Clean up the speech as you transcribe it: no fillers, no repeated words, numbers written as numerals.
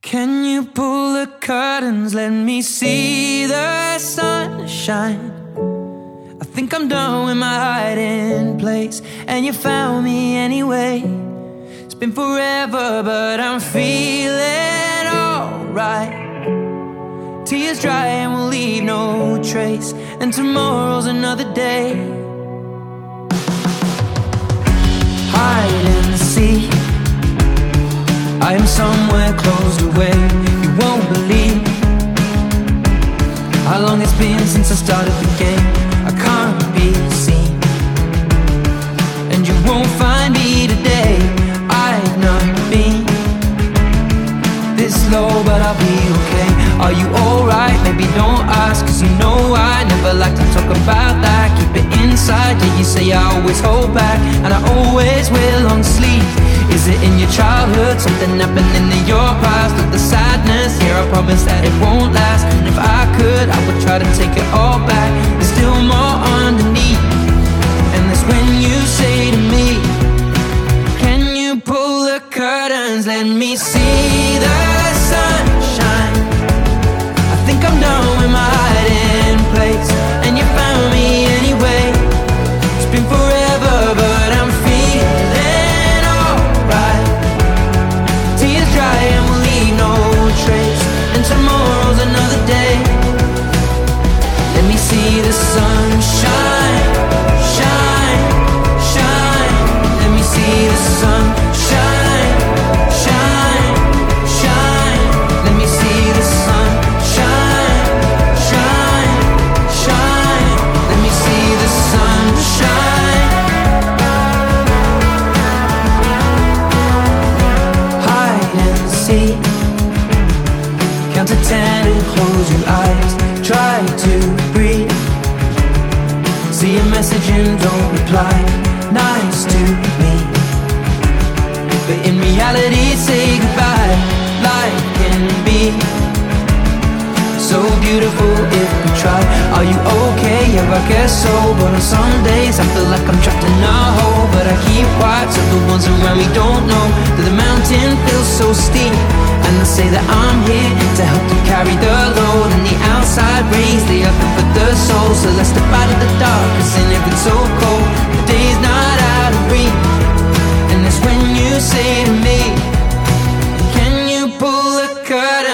Can you pull the curtains, let me see the sunshine? I think I'm done with my hiding place, and you found me anyway. It's been forever, but I'm feeling alright. Tears dry and we'll leave no trace, and tomorrow's another day. Hide and seek, I am somewhere closed away. You won't believe how long it's been since I started the game. I can't be seen, and you won't find me today. I've not been this low, but I'll be okay. Are you alright? Maybe don't ask, cause you know I never like to talk about that. Keep it inside, yeah, you say I always hold back, and I always wear long sleeves. Is it in your childhood? Something happening in your past? Of the sadness here, I promise that it won't last. And if I could, I would try to take it all back. There's still more underneath, and that's when you say to me, can you pull the curtains, let me see the sunshine? I think I'm done with my hiding place, and you found me anyway. It's been forever, but I'm feeling alright. Tears dry and we'll leave no trace, and tomorrow's another day. Let me see the sunshine, shine, shine. Let me see the sunshine, shine, shine. Let me see the sunshine, shine, shine. Let me see the sunshine. Hide and seek, count to 10 and close your eyes. Try to breathe, see a message and don't reply. Nice to me, but in reality say goodbye. Life can be so beautiful if we try. Are you okay? Yeah, I guess so. But on some days I feel like I'm trapped in a hole, but I keep quiet so the ones around me don't know that the mountain feels so steep. And I say that I'm here to help them carry the load, and the outside rays, they are good for the soul. So let's step out of the dark, cause in it it's so cold. The day's not out of reach, and that's when you say to me, can you pull the curtain?